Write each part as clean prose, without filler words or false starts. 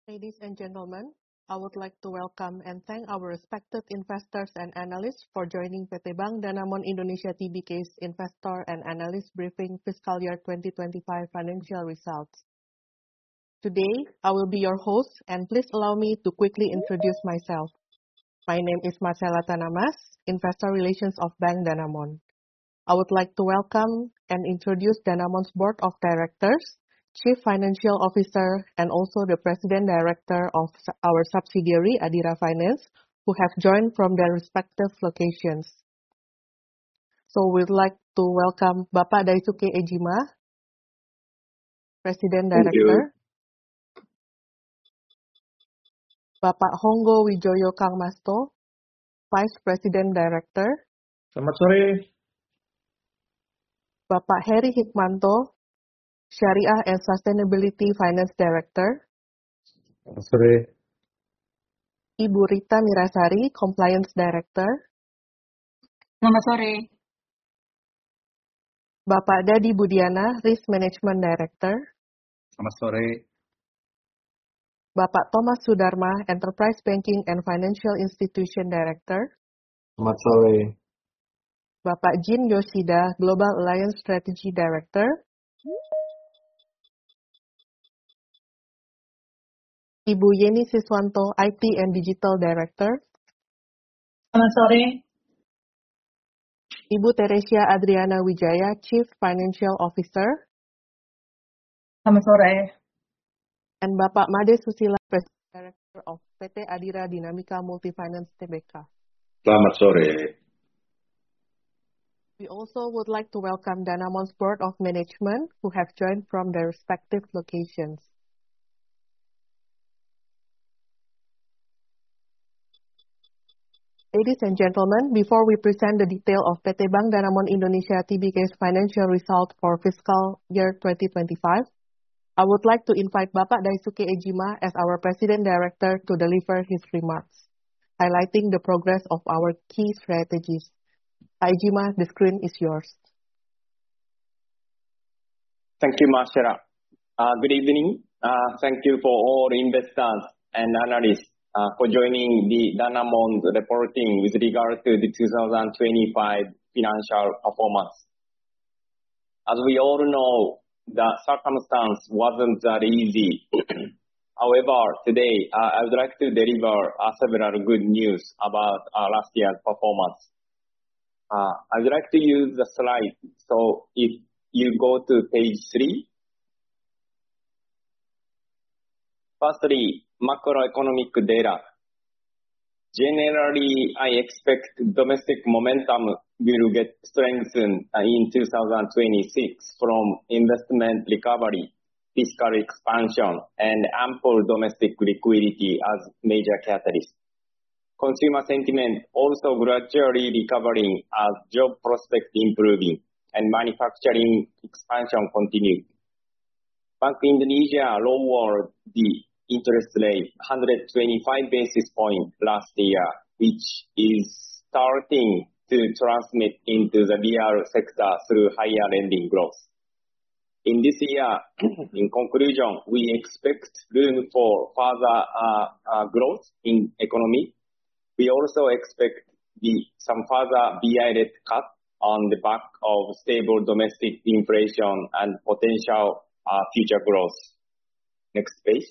Ladies and gentlemen, I would like to welcome and thank our respected investors and analysts for joining PT Bank Danamon Indonesia Tbk's Investor and Analyst Briefing Fiscal Year 2025 Financial Results. Today, I will be your host, and please allow me to quickly introduce myself. My name is Marcella Tanamas, Investor Relations of Bank Danamon. I would like to welcome and introduce Danamon's Board of Directors, Chief Financial Officer, and also the President Director of our subsidiary, Adira Finance, who have joined from their respective locations. So we'd like to welcome Bapak Daisuke Ejima, President Director. Bapak Honggo Wijoyo Kangmasto, Vice President Director. Selamat sore. Bapak Heri Hikmanto, Syariah and Sustainability Finance Director. Selamat sore. Ibu Rita Mirasari, Compliance Director. Selamat sore. Bapak Dadi Budiana, Risk Management Director. Selamat sore. Bapak Thomas Sudarma, Enterprise Banking and Financial Institution Director. Selamat sore. Bapak Jin Yoshida, Global Alliance Strategy Director. Ibu Yeni Siswanto, IT and Digital Director. Selamat sore. Ibu Teresia Adriana Wijaya, Chief Financial Officer. Selamat sore. And Bapak Made Susila, President Director of PT Adira Dinamika Multifinance Tbk. Selamat sore. We also would like to welcome Danamon's Board of Management, who have joined from their respective locations. Ladies and gentlemen, before we present the detail of PT Bank Danamon Indonesia Tbk's financial result for fiscal year 2025, I would like to invite Bapak Daisuke Ejima as our President Director to deliver his remarks, highlighting the progress of our key strategies. Pak Ejima, the screen is yours. Thank you, Marcella. Good evening. Thank you for all investors and analysts for joining the Danamon reporting with regard to the 2025 financial performance. As we all know, the circumstance wasn't that easy. However, today I would like to deliver several good news about last year's performance. I would like to use the slide. So if you go to page 3. Firstly, macroeconomic data. Generally, I expect domestic momentum will get strengthened in 2026 from investment recovery, fiscal expansion, and ample domestic liquidity as major catalysts. Consumer sentiment also gradually recovering as job prospects improving and manufacturing expansion continued. Bank Indonesia lowered the interest rate 125 basis points last year, which is starting to transmit into the real sector through higher lending growth. In this year, in conclusion, we expect room for further growth in economy. We also expect some further BI rate cut on the back of stable domestic inflation and potential future growth. Next page.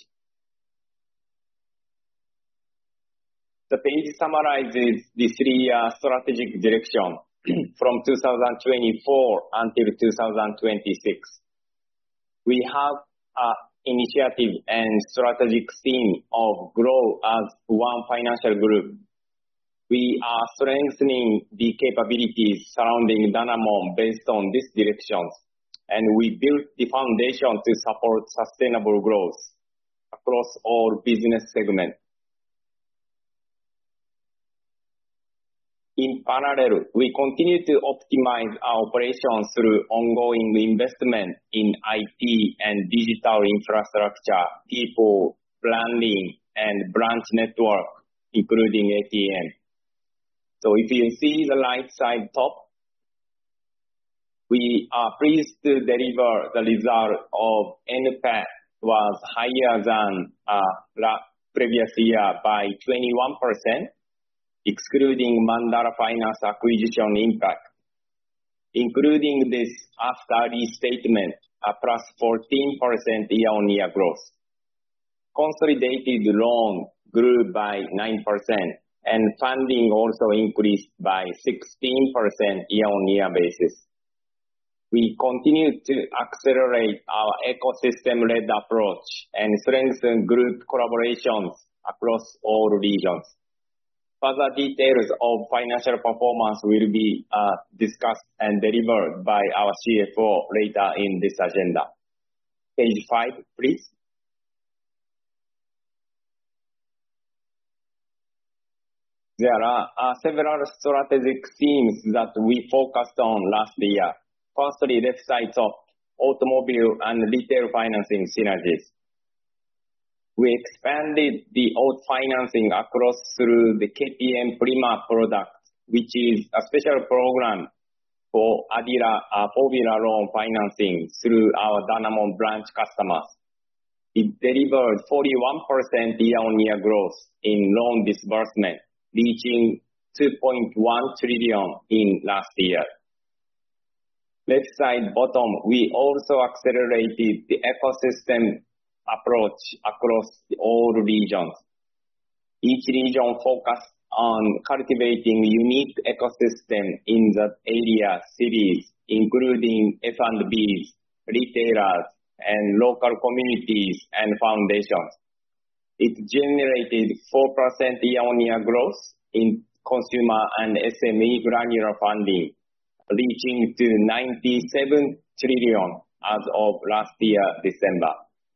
The page summarizes the 3-year strategic direction from 2024 until 2026. We have an initiative and strategic theme of grow as one financial group. We are strengthening the capabilities surrounding Danamon based on these directions, and we built the foundation to support sustainable growth across all business segments. In parallel, we continue to optimize our operations through ongoing investment in IT and digital infrastructure, people, branding, and branch network, including ATM. So if you see the right side top, we are pleased to deliver the result of NPAT was higher than previous year by 21%, excluding Mandala Finance acquisition impact. Including this after restatement, a plus 14% year-on-year growth. Consolidated loan grew by 9%, and funding also increased by 16% year-on-year basis. We continue to accelerate our ecosystem-led approach and strengthen group collaborations across all regions. Further details of financial performance will be discussed and delivered by our CFO later in this agenda. Page 5, please. There are several strategic themes that we focused on last year. Firstly, left side top, automobile and retail financing synergies. We expanded the auto financing across through the KPM Prima product, which is a special program for Adira four-wheeler loan financing through our Danamon branch customers. It delivered 41% year-on-year growth in loan disbursement, reaching 2.1 trillion in last year. Left side bottom, we also accelerated the ecosystem approach across all regions. Each region focused on cultivating unique ecosystem in the area cities, including F&Bs, retailers, and local communities and foundations. It generated 4% year-on-year growth in consumer and SME granular funding, reaching to 97 trillion as of last year, December.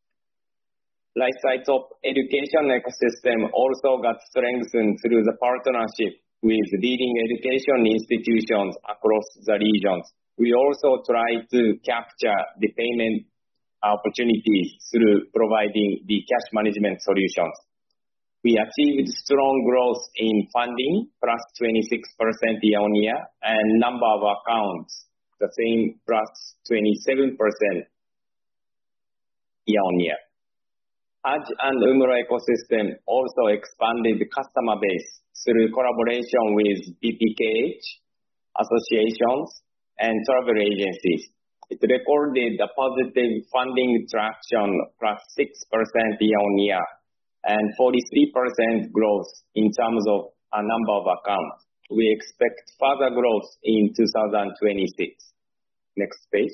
Right side top, education ecosystem also got strengthened through the partnership with leading education institutions across the regions. We also try to capture the payment opportunities through providing the cash management solutions. We achieved strong growth in funding, plus 26% year-on-year, and number of accounts, the same, plus 27% year-on-year. Hajj and Umrah ecosystem also expanded the customer base through collaboration with BPKH, associations, and travel agencies. It recorded a positive funding traction, plus 6% year-on-year, and 43% growth in terms of a number of accounts. We expect further growth in 2026. Next page.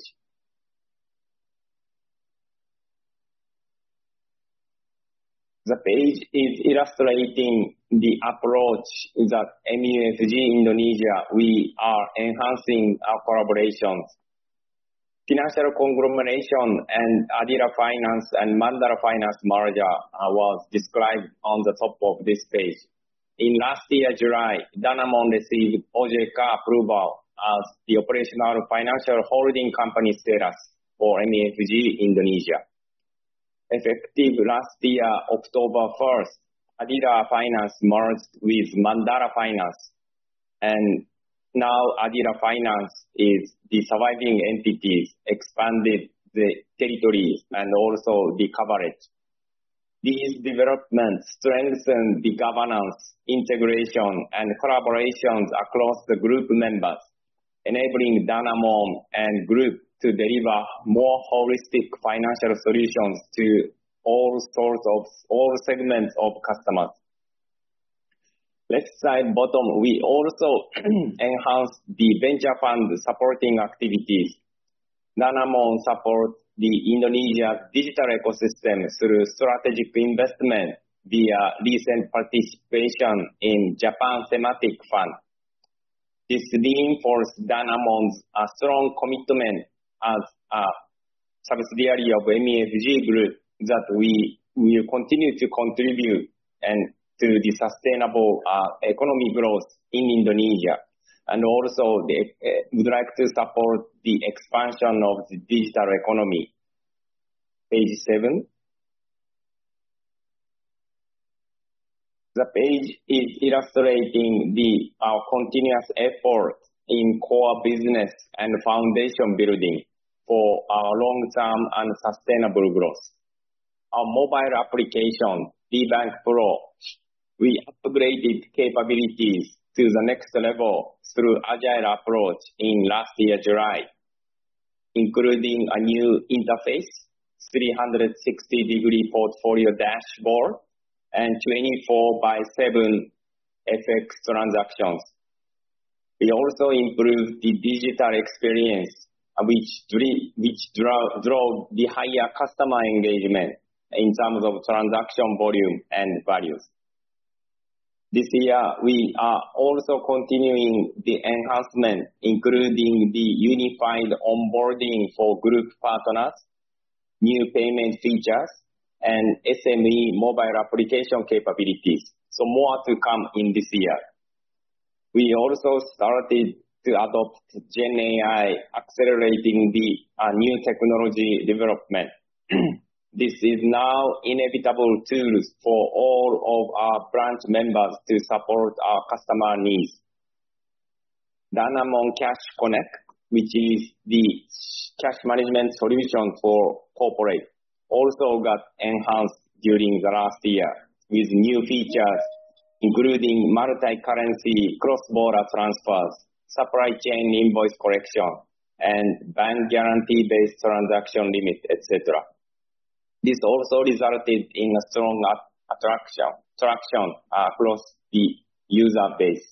The page is illustrating the approach that MUFG Indonesia, we are enhancing our collaborations. Financial conglomeration and Adira Finance and Mandala Finance merger was described on the top of this page. In last year, July, Danamon received OJK approval as the operational financial holding company status for MUFG Indonesia. Effective last year, October 1st, Adira Finance merged with Mandala Finance, and now Adira Finance is the surviving entities, expanded the territories and also the coverage. These developments strengthen the governance, integration, and collaborations across the group members, enabling Danamon and group to deliver more holistic financial solutions to all segments of customers. Left side bottom, we also enhanced the venture fund supporting activities. Danamon supports the Indonesia digital ecosystem through strategic investment via recent participation in Japan Thematic Fund. This reinforced Danamon's strong commitment as a subsidiary of MUFG Group that we will continue to contribute and to the sustainable economic growth in Indonesia. And also would like to support the expansion of the digital economy. Page 7. The page is illustrating our continuous effort in core business and foundation building for our long-term and sustainable growth. our mobile application, DBank Pro, we upgraded capabilities to the next level through agile approach in last year, July, including a new interface, 360-degree portfolio dashboard, and 24/7 FX transactions. We also improved the digital experience, which drove the higher customer engagement in terms of transaction volume and values. This year, we are also continuing the enhancement, including the unified onboarding for group partners, new payment features, and SME mobile application capabilities. So more to come in this year. We also started to adopt Gen AI, accelerating the new technology development. This is now inevitable tools for all of our branch members to support our customer needs. Danamon Cash Connect, which is the cash management solution for corporate, also got enhanced during the last year with new features, including multi-currency cross-border transfers, supply chain invoice correction, and bank guarantee-based transaction limit, etc. This also resulted in a strong traction across the user base.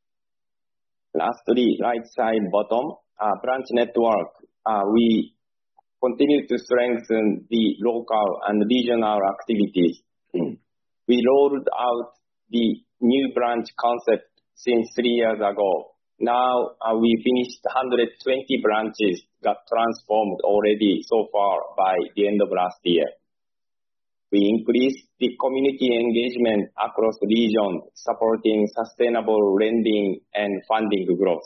Lastly, right side bottom, branch network. We continue to strengthen the local and regional activities. We rolled out the new branch concept since 3 years ago. Now we finished 120 branches got transformed already so far by the end of last year. We increased the community engagement across the region, supporting sustainable lending and funding growth.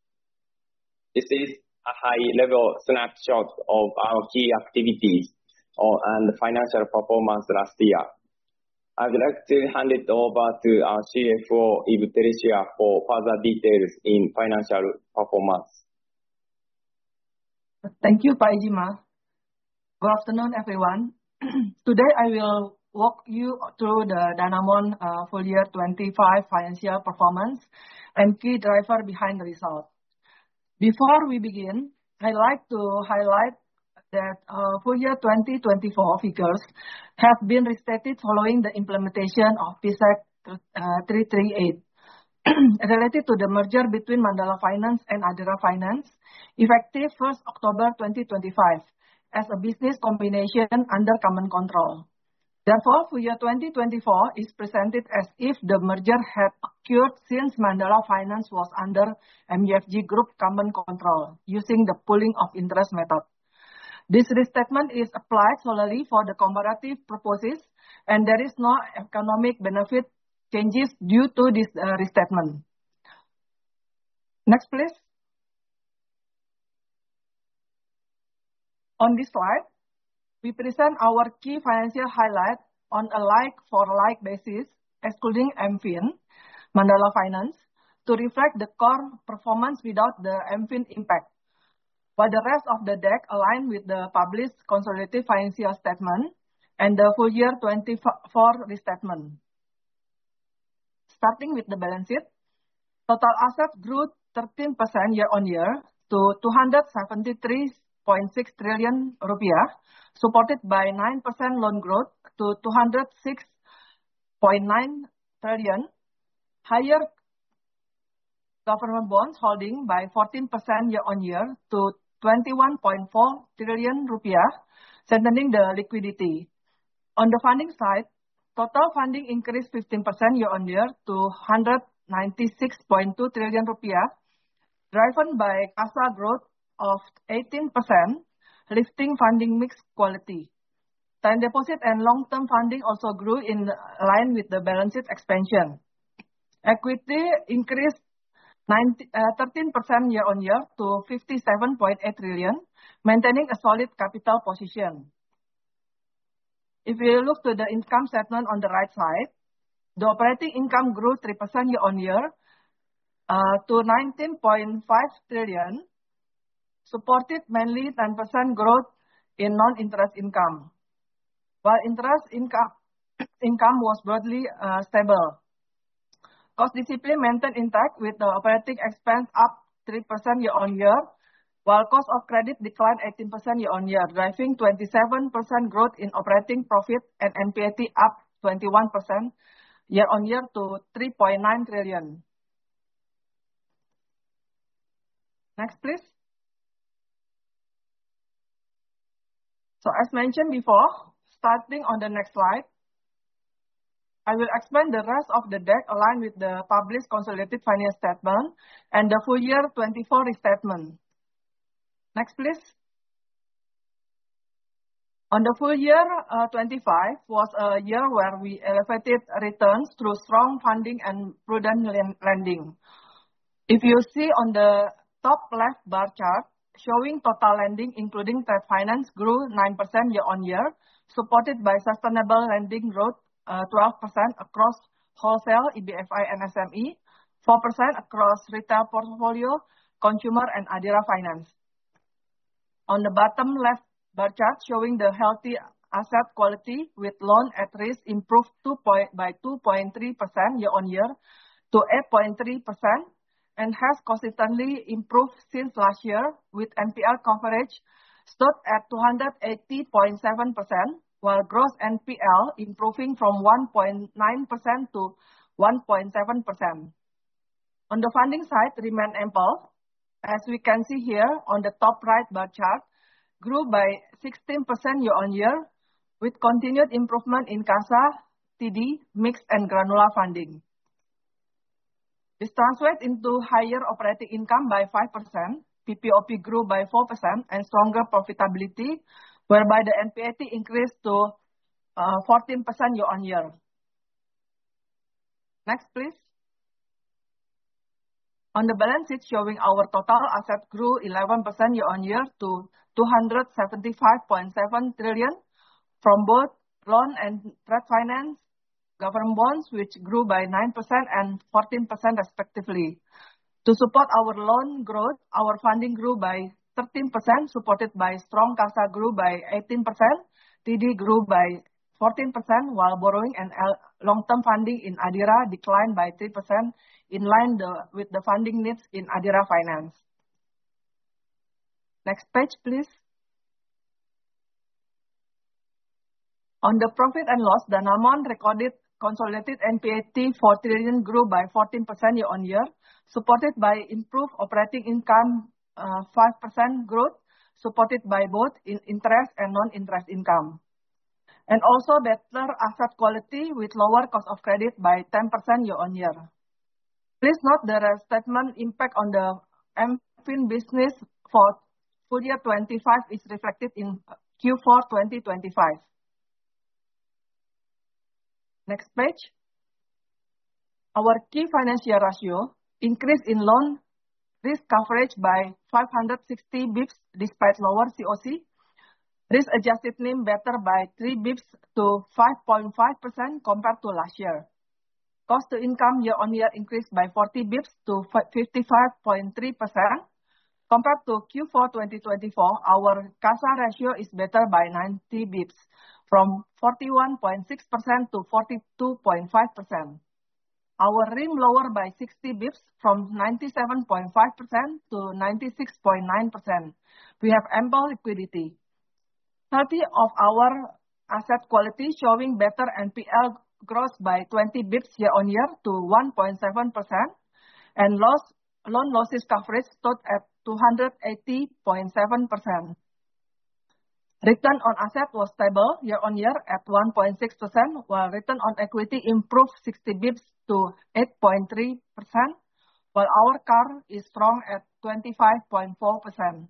This is a high-level snapshot of our key activities and financial performance last year. I would like to hand it over to our CFO, Ibu Teresia, for further details in financial performance. Thank you, Pak Ijima. Good afternoon, everyone. Today, I will walk you through the Danamon full year 25 financial performance and key driver behind the result. Before we begin, I'd like to highlight that full year 2024 figures have been restated following the implementation of PSEC 338 related to the merger between Mandala Finance and Adira Finance, effective 1st October 2025, as a business combination under common control. Therefore, full year 2024 is presented as if the merger had occurred since Mandala Finance was under MUFG Group common control, using the pooling of interest method. This restatement is applied solely for the comparative purposes, and there is no economic benefit changes due to this restatement. Next, please. On this slide, we present our key financial highlight on a like-for-like basis, excluding MFIN, Mandala Finance, to reflect the core performance without the MFIN impact, while the rest of the deck align with the published consolidated financial statement and the full year 24 restatement. Starting with the balance sheet, total assets grew 13% year-on-year to 273.6 trillion rupiah, supported by 9% loan growth to 206.9 trillion, higher government bonds holding by 14% year-on-year to 21.4 trillion rupiah, strengthening the liquidity. On the funding side, total funding increased 15% year-on-year to 196.2 trillion rupiah, driven by CASA growth of 18%, lifting funding mix quality. Time deposit and long-term funding also grew in line with the balance sheet expansion. Equity increased 13% year-on-year to 57.8 trillion, maintaining a solid capital position. If we look to the income statement on the right side, the operating income grew 3% year-on-year to 19.5 trillion, supported mainly 10% growth in non-interest income. while interest income was broadly stable. Cost discipline maintained intact with the operating expense up 3% year-on-year, while cost of credit declined 18% year-on-year, driving 27% growth in operating profit and NPAT up 21% year-on-year to 3.9 trillion. Next, please. So as mentioned before, starting on the next slide, I will explain the rest of the deck aligned with the published consolidated financial statement and the full year 24 restatement. Next, please. On the full year 25 was a year where we elevated returns through strong funding and prudent lending. If you see on the top left bar chart, showing total lending, including trade finance, grew 9% year-on-year, supported by sustainable lending growth, 12% across wholesale, EBFI and SME, 4% across retail portfolio, consumer and Adira Finance. On the bottom left bar chart, showing the healthy asset quality with loan at risk improved by 2.3% year-on-year to 8.3%, and has consistently improved since last year, with NPL coverage stood at 280.7%, while gross NPL improving from 1.9% to 1.7%. On the funding side, remain ample. As we can see here on the top right bar chart, grew by 16% year-on-year, with continued improvement in CASA, TD, mixed and granular funding. This translates into higher operating income by 5%, PPOP grew by 4%, and stronger profitability, whereby the NPAT increased to 14% year-on-year. Next, please. On the balance sheet, showing our total asset grew 11% year-on-year to 275.7 trillion from both loan and trade finance, government bonds, which grew by 9% and 14% respectively. To support our loan growth, our funding grew by 13%, supported by strong CASA grew by 18%, TD grew by 14%, while borrowing and long-term funding in Adira declined by 3%, in line with the funding needs in Adira Finance. Next page, please. On the profit and loss, Danamon recorded consolidated NPAT 4 trillion grew by 14% year-on-year, supported by improved operating income 5% growth, supported by both interest and non-interest income. And also better asset quality with lower cost of credit by 10% year-on-year. Please note the restatement impact on the MFIN business for full year 25 is reflected in Q4 2025. Next page. Our key financial ratio increased in loan risk coverage by 560 bips despite lower COC. Risk-adjusted NIM better by 3 bips to 5.5% compared to last year. Cost to income year-on-year increased by 40 bips to 55.3%. Compared to Q4 2024, our CASA ratio is better by 90 bips, from 41.6% to 42.5%. Our RIM lower by 60 bips from 97.5% to 96.9%. We have ample liquidity. 30 of our asset quality showing better NPL growth by 20 bips year-on-year to 1.7%, and loan losses coverage stood at 280.7%. Return on asset was stable year-on-year at 1.6%, while return on equity improved 60 bips to 8.3%, while our CAR is strong at 25.4%.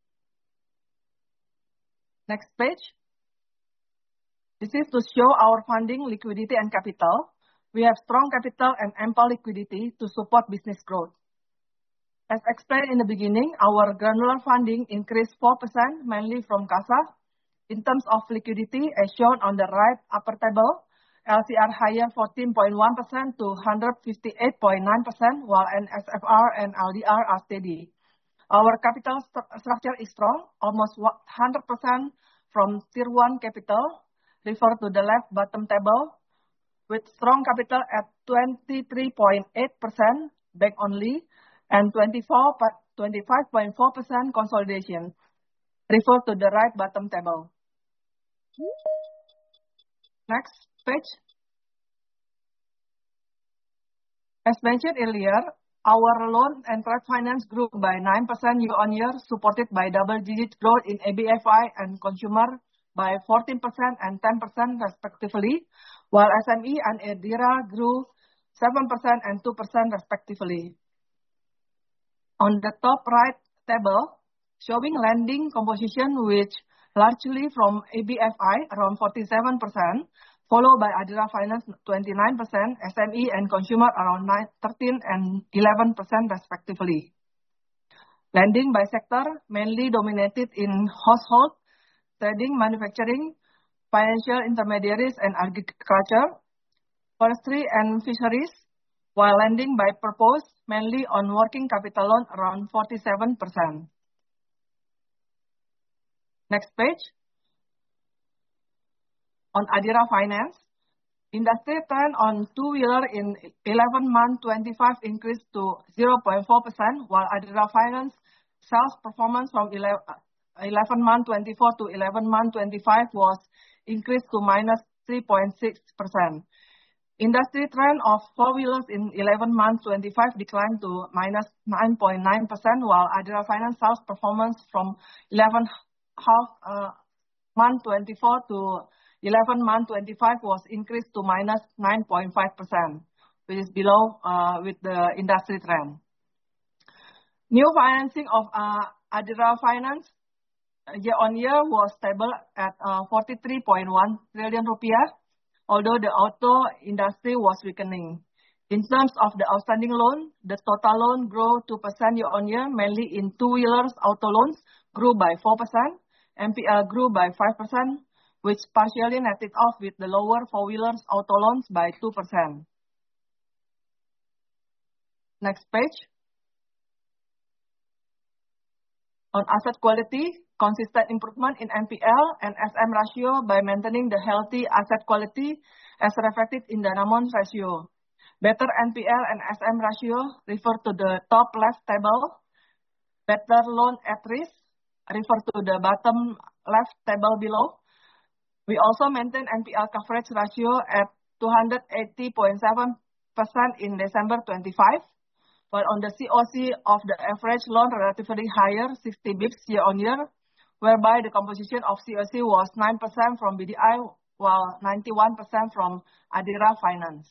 Next page. This is to show our funding, liquidity, and capital. We have strong capital and ample liquidity to support business growth. As explained in the beginning, our granular funding increased 4%, mainly from CASA. In terms of liquidity, as shown on the right upper table, LCR higher 14.1% to 158.9%, while NSFR and LDR are steady. Our capital structure is strong, almost 100% from Tier 1 capital, refer to the left bottom table, with strong capital at 23.8% bank only and 25.4% consolidation. Refer to the right bottom table. Next page. As mentioned earlier, our loan and trade finance grew by 9% year-on-year, supported by double-digit growth in ABFI and consumer by 14% and 10% respectively, while SME and ADIRA grew 7% and 2% respectively. On the top right table, showing lending composition, which largely from ABFI, around 47%, followed by ADIRA Finance, 29%, SME and consumer around 13% and 11% respectively. Lending by sector mainly dominated in household, trading, manufacturing, financial intermediaries and agriculture, forestry and fisheries, while lending by purpose mainly on working capital loan around 47%. Next page. On ADIRA Finance, industry trend on two-wheeler in 11-month 25 increased to 0.4%, while ADIRA Finance sales performance from 11-month 24 to 11-month 25 was increased to minus 3.6%. Industry trend of four-wheelers in 11-month 25 declined to minus 9.9%, while ADIRA Finance sales performance from 11-month 24 to 11-month 25 was increased to minus 9.5%, which is below with the industry trend. New financing of ADIRA Finance year-on-year was stable at 43.1 trillion rupiah, although the auto industry was weakening. In terms of the outstanding loan, the total loan grew 2% year-on-year, mainly in two-wheelers auto loans grew by 4%, NPL grew by 5%, which partially netted off with the lower four-wheelers auto loans by 2%. Next page. On asset quality, consistent improvement in NPL and SM ratio by maintaining the healthy asset quality as reflected in the Danamon ratio. Better NPL and SM ratio refer to the top left table. Better loan at risk refer to the bottom left table below. We also maintain NPL coverage ratio at 280.7% in December 25, while on the COC of the average loan relatively higher, 60 bps year-on-year, whereby the composition of COC was 9% from BDI, while 91% from ADIRA Finance.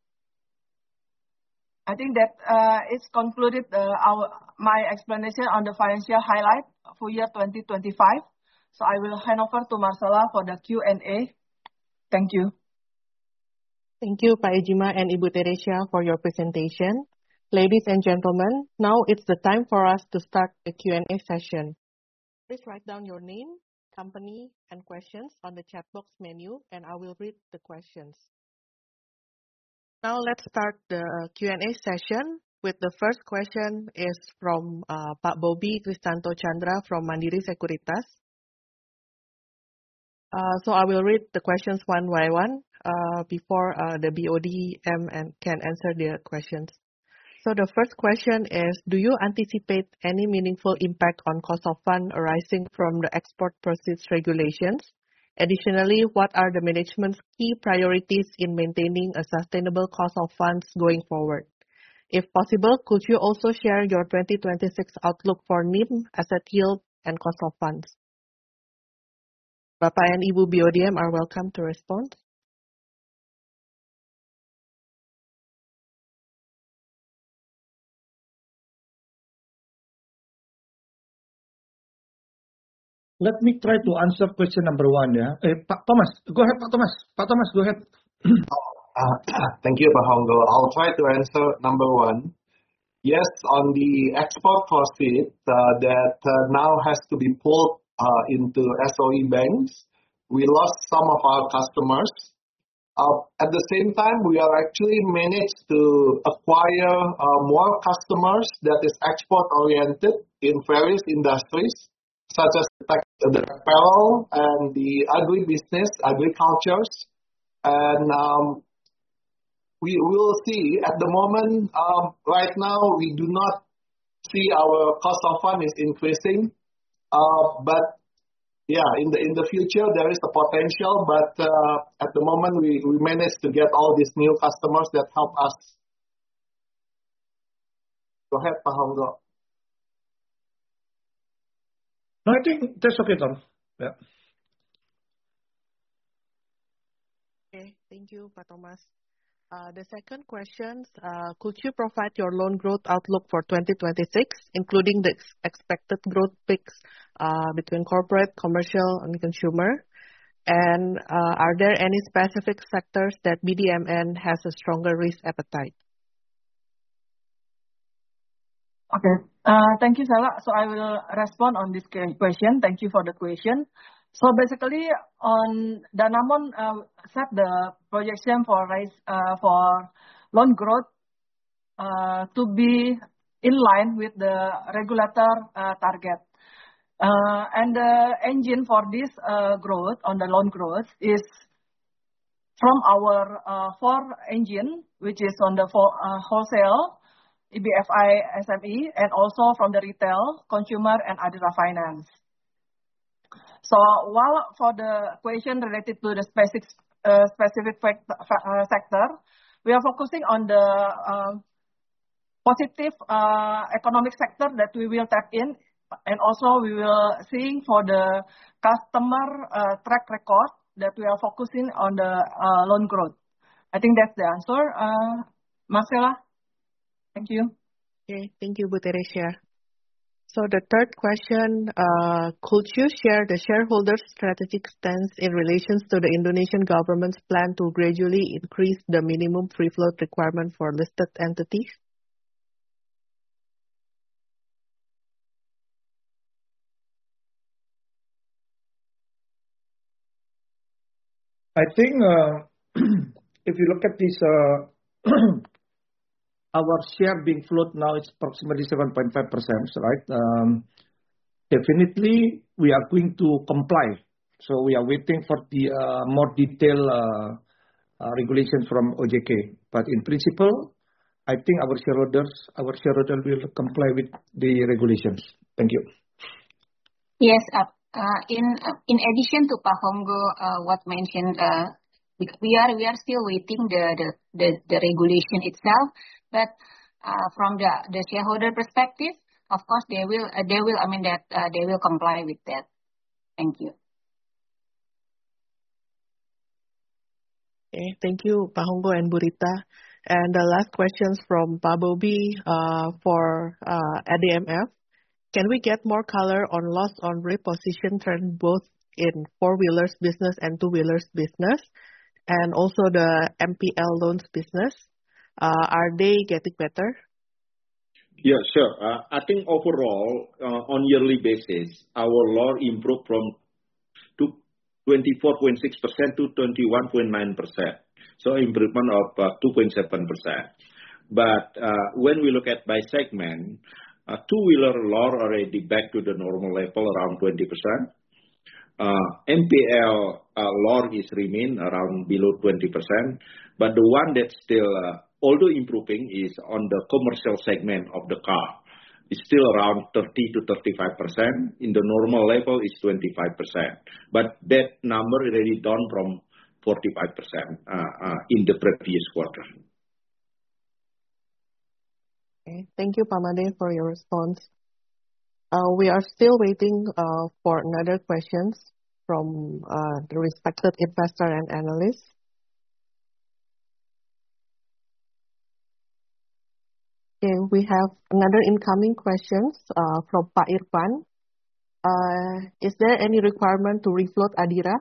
I think that is concluded my explanation on the financial highlight for year 2025. So I will hand over to Marcella for the Q&A. Thank you. Thank you, Pak Ejima and Ibu Teresia for your presentation. Ladies and gentlemen, now it's the time for us to start the Q&A session. Please write down your name, company, and questions on the chat box menu, and I will read the questions. Now let's start the Q&A session with the first question is from Pak Bobby Kristanto Chandra from Mandiri Sekuritas. So I will read the questions one by one before the BODM can answer the questions. So the first question is, do you anticipate any meaningful impact on cost of fund arising from the export proceeds regulations? Additionally, what are the management's key priorities in maintaining a sustainable cost of funds going forward? If possible, could you also share your 2026 outlook for NIM, asset yield, and cost of funds? Bapak and Ibu BODM are welcome to respond. Let me try to answer question number one. Pak Thomas, go ahead, Pak Thomas. Pak Thomas, go ahead. Thank you, Pak Honggo. I'll try to answer number one. Yes, on the export proceeds that now has to be pulled into SOE banks, we lost some of our customers. At the same time, we are actually managed to acquire more customers that is export-oriented in various industries, such as the apparel and the agribusiness, agricultures. And we will see at the moment, right now, we do not see our cost of fund is increasing. But yeah, in the future, there is a potential. But at the moment, we managed to get all these new customers that help us. Go ahead, Pak Honggo. No, I think that's okay, Tom. Yeah. Okay, thank you, Pak Thomas. The second question, could you provide your loan growth outlook for 2026, including the expected growth peaks between corporate, commercial, and consumer? And are there any specific sectors that BDMN has a stronger risk appetite? Okay. Thank you, Sala. So I will respond on this question. Thank you for the question. So basically, on Danamon set the projection for loan growth to be in line with the regulator target. And the engine for this growth on the loan growth is from our four engine, which is on the wholesale, EBFI, SME, and also from the retail, consumer, and Adira Finance. So while for the question related to the specific sector, we are focusing on the positive economic sector that we will tap in, and also we will seeing for the customer track record that we are focusing on the loan growth. I think that's the answer, Marcella. Thank you. Okay, thank you, Bu Teresia. So the third question, could you share the shareholders' strategic stance in relation to the Indonesian government's plan to gradually increase the minimum free float requirement for listed entities? I think if you look at this, our share being float now is approximately 7.5%, right? Definitely, we are going to comply. So we are waiting for the more detailed regulations from OJK. But in principle, I think our shareholders will comply with the regulations. Thank you. Yes. In addition to Pak Honggo, what mentioned, we are still waiting the regulation itself. But from the shareholder perspective, of course, they will comply with that. Thank you. Okay, thank you, Pak Honggo and Bu Rita. And the last questions from Pak Bobby for ADMF. Can we get more color on loss on reposition trend both in four-wheelers business and two-wheelers business, and also the MPL loans business? Are they getting better? Yeah, sure. I think overall, on yearly basis, our loan improved from 24.6% to 21.9%. So improvement of 2.7%. But when we look at by segment, two-wheeler loan already back to the normal level around 20%. MPL loan is remain around below 20%. But the one that still although improving is on the commercial segment of the car. It's still around 30 to 35%. In the normal level, it's 25%. But that number already down from 45% in the previous quarter. Okay, thank you, Pak Made, for your response. We are still waiting for another questions from the respected investor and analyst. Okay, we have another incoming questions from Pak Irfan. Is there any requirement to refloat Adira?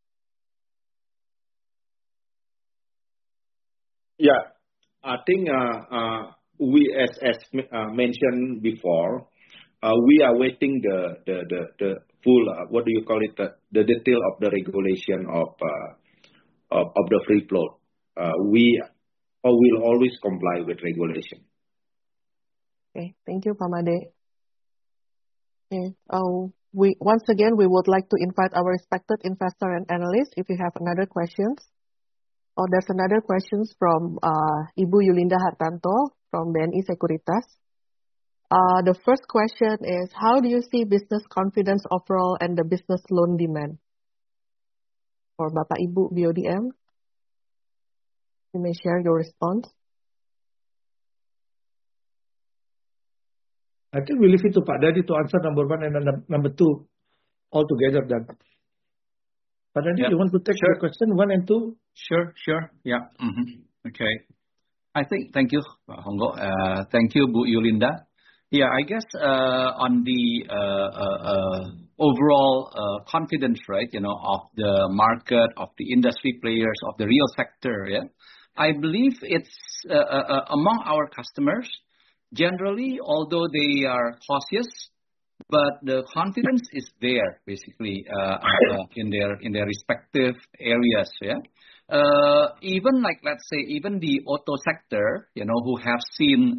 Yeah, I think we as mentioned before, we are waiting the full what do you call it, the detail of the regulation of the free float. We will always comply with regulation. Okay, thank you, Pak Made. Okay, Once again, we would like to invite our respected investor and analyst if you have another questions. Oh, there's another questions from Ibu Yulinda Hartanto from BNI Sekuritas. The first question is, how do you see business confidence overall and the business loan demand? For Bapak Ibu BODM, you may share your response. I think we leave it to Pak Dadi to answer number one and number two all together then. Pak Dadi, Yeah. you want to take the question one and two? Sure. Yeah. Okay. Thank you, Pak Honggo. Thank you, Bu Yulinda. Yeah, I guess on the overall confidence, right, of the market, of the industry players, of the real sector, yeah, I believe it's among our customers, generally, although they are cautious, but the confidence is there, basically, in their respective areas, yeah. Even like, let's say, even the auto sector, who have seen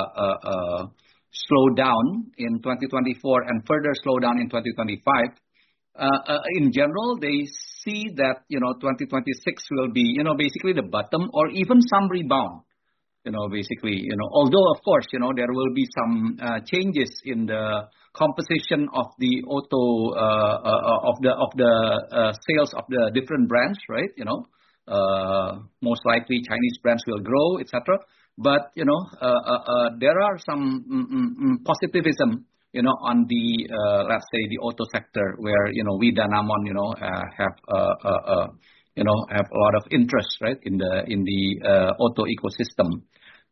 slow down in 2024 and further slow down in 2025. In general, they see that 2026 will be basically the bottom or even some rebound. Basically, although of course there will be some changes in the composition of the auto of the sales of the different brands, right? Most likely Chinese brands will grow, etc. But there are some positivism on the let's say the auto sector where we Danamon have have a lot of interest, right, in the auto ecosystem.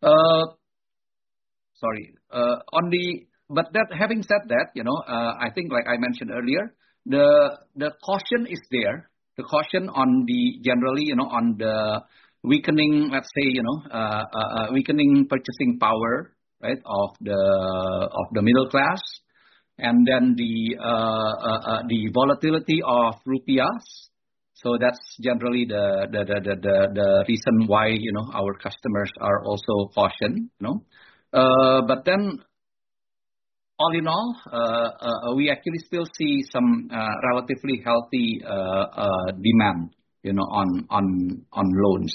But that having said that, I think like I mentioned earlier, the caution is there. The caution on the generally on the weakening, let's say weakening purchasing power, right, of the middle class, and then the volatility of rupiah. So that's generally the reason why our customers are also caution. But then all in all, we actually still see some relatively healthy demand, on loans.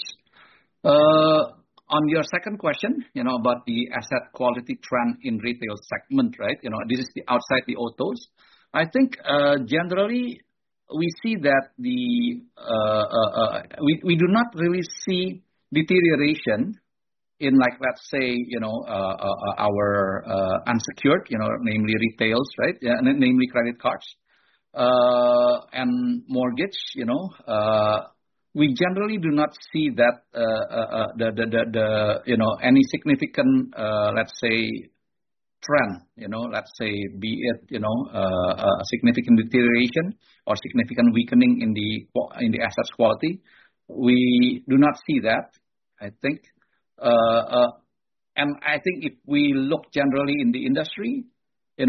On your second question, about the asset quality trend in retail segment, right? This is outside the autos. I think generally we see that we do not really see deterioration in, like, let's say, our unsecured, namely retails, right? Yeah, namely credit cards and mortgage. We generally do not see that any significant, let's say, trend. Let's say, be it a significant deterioration or significant weakening in the assets quality. We do not see that, I think. And I think if we look generally in the industry, there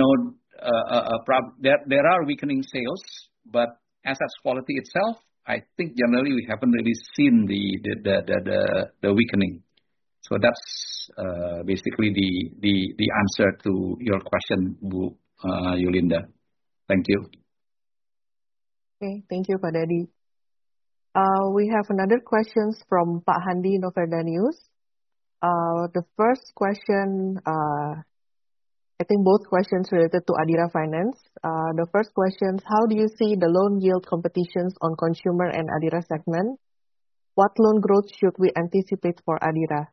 are weakening sales, but assets quality itself, I think generally we haven't really seen the weakening. So that's basically the answer to your question, Bu Yulinda. Thank you. Okay, thank you, Pak Dadi. We have another questions from Pak Handi Noverda News. The first question, I think both questions related to Adira Finance. The first question, how do you see the loan yield competitions on consumer and Adira segment? What loan growth should we anticipate for Adira?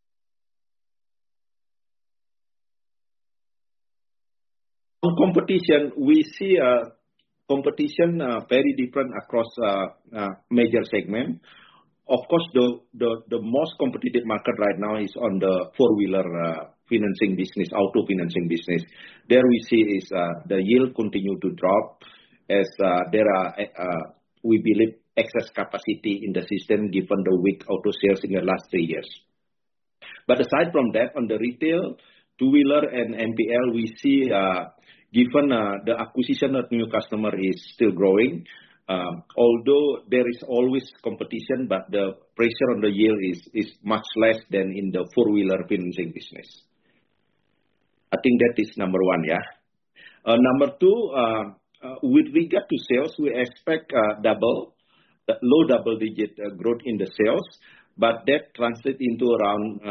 On competition, we see competition very different across major segment. Of course, the most competitive market right now is on the four-wheeler financing business, auto financing business. There we see is the yield continue to drop as there are, we believe, excess capacity in the system given the weak auto sales in the last 3 years. But aside from that, on the retail, two-wheeler and NPL, we see given the acquisition of new customer is still growing, although there is always competition, but the pressure on the yield is much less than in the four-wheeler financing business. I think that is number one, yeah. Number two, with regard to sales, we expect low double-digit growth in the sales, but that translates into around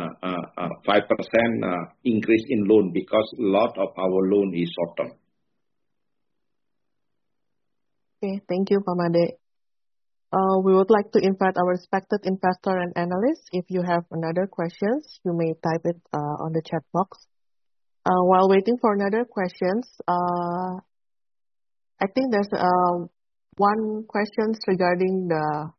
5% increase in loan because a lot of our loan is short-term. Okay, thank you, Pak Made. We would like to invite our respected investor and analysts. If you have another questions, you may type it on the chat box. While waiting for another questions, I think there's one question regarding the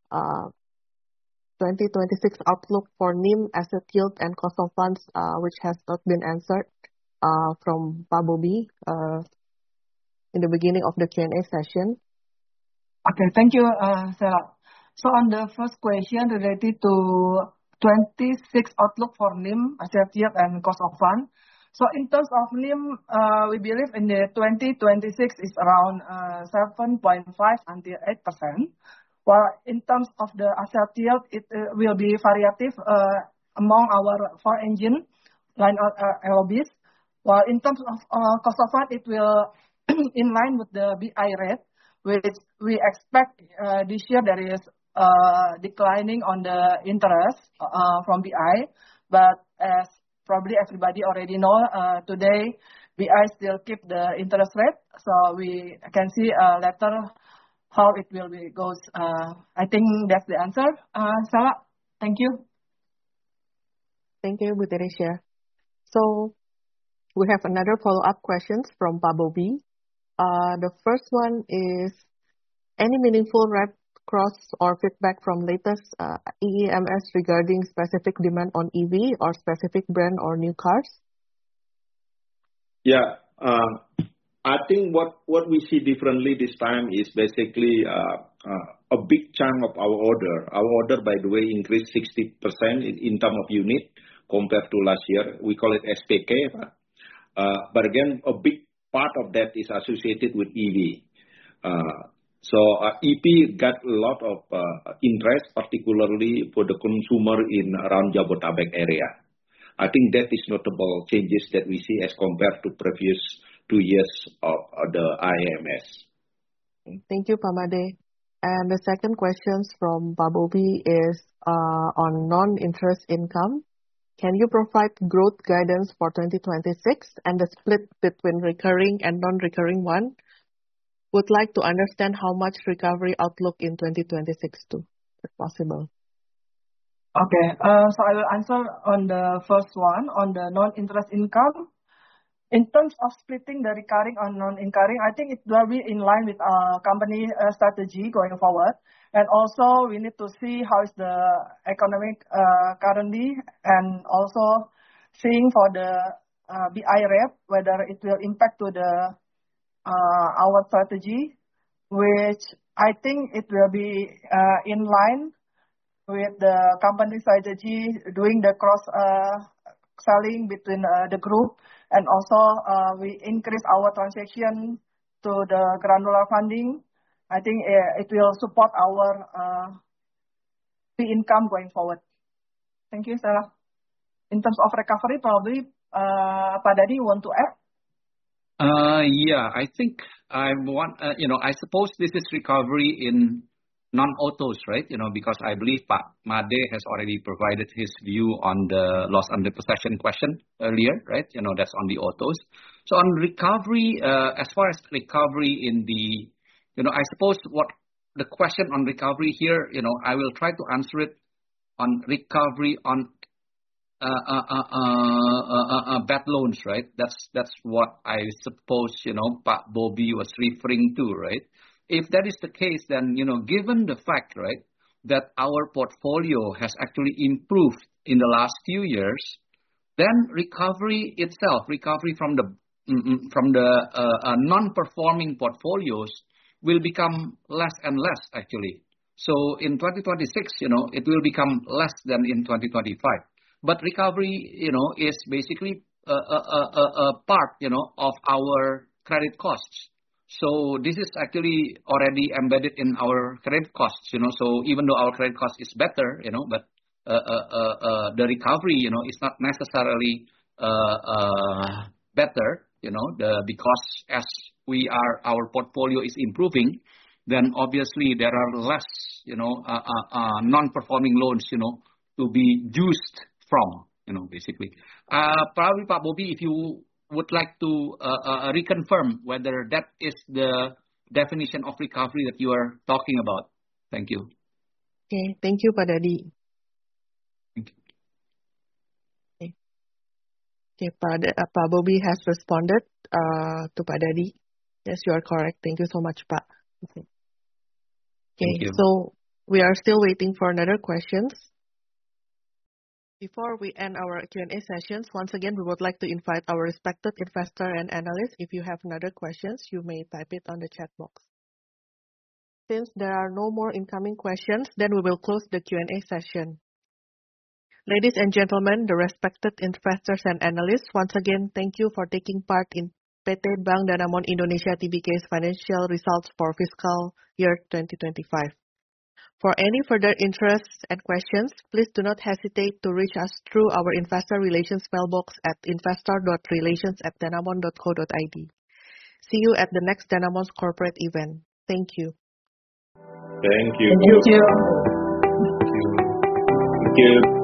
2026 outlook for NIM, asset yield, and cost of funds, which has not been answered from Pak Bobby in the beginning of the Q&A session. Okay, thank you, Sarah. So on the first question related to 26 outlook for NIM, asset yield, and cost of fund. So in terms of NIM, we believe in the 2026 is around 7.5 until 8%. While in terms of the asset yield, it will be variative among our four engine line of LOBs. While in terms of cost of fund, it will in line with the BI rate, which we expect this year there is declining on the interest from BI. But as probably everybody already know, today BI still keep the interest rate, so we can see later how it will be goes. I think that's the answer. Sarah, thank you. Thank you, Bu Teresia. So we have another follow-up questions from Pak Bobby. The first one is, any meaningful rep cross or feedback from latest EEMS regarding specific demand on EV or specific brand or new cars? Yeah, I think what we see differently this time is basically a big chunk of our order. Our order, by the way, increased 60% in terms of unit compared to last year. We call it SPK. But again, a big part of that is associated with EV. So EP got a lot of interest, particularly for the consumer in around Jabodetabek area. I think that is notable changes that we see as compared to previous 2 years of the IMS. Thank you, Pak Made. And the second questions from Pak Bobby is on non-interest income. Can you provide growth guidance for 2026 and the split between recurring and non-recurring one? Would like to understand how much recovery outlook in 2026 too, if possible. Okay, so I will answer on the first one, on the non-interest income. In terms of splitting the recurring or non-recurring, I think it will be in line with our company strategy going forward. And also, we need to see how is the economic currently, and also seeing for the BI rate, whether it will impact to the our strategy, which I think it will be in line with the company strategy, doing the cross selling between the group, and also we increase our transaction to the granular funding. I think it will support our fee income going forward. Thank you, Sarah. In terms of recovery, probably Pak Dadi, you want to add? Yeah, I think I want, I suppose this is recovery in non-autos, right? Because I believe Pak Made has already provided his view on the loss under possession question earlier, right? That's on the autos. So on recovery, as far as recovery in the, I suppose what the question on recovery here, I will try to answer it on recovery on bad loans, right? That's what I suppose, Pak Bobby was referring to, right? If that is the case, then, given the fact, right, that our portfolio has actually improved in the last few years, then recovery itself, recovery from the non-performing portfolios will become less and less, actually. So in 2026, it will become less than in 2025. But recovery, is basically a part, of our credit costs. So this is actually already embedded in our credit costs, So even though our credit cost is better, but the recovery, is not necessarily better, because as our portfolio is improving, then obviously there are less, non-performing loans, to be used from, basically. Probably Pak Bobby, if you would like to reconfirm whether that is the definition of recovery that you are talking about. Thank you. Okay, thank you, Pak Dadi. Thank you. Okay, Pak Bobby has responded to Pak Dadi. Yes, you are correct. Thank you so much, Pak. Okay. Thank you. So we are still waiting for another questions. Before we end our Q&A sessions, once again, we would like to invite our respected investor and analysts. If you have another questions, you may type it on the chat box. Since there are no more incoming questions, then we will close the Q&A session. Ladies and gentlemen, the respected investors and analysts, once again, thank you for taking part in PT Bank Danamon Indonesia Tbk's financial results for fiscal year 2025. For any further interests and questions, please do not hesitate to reach us through our investor relations mailbox at investor.relations@danamon.co.id. See you at the next Danamon's corporate event. Thank you. Thank you. Thank you. Thank you.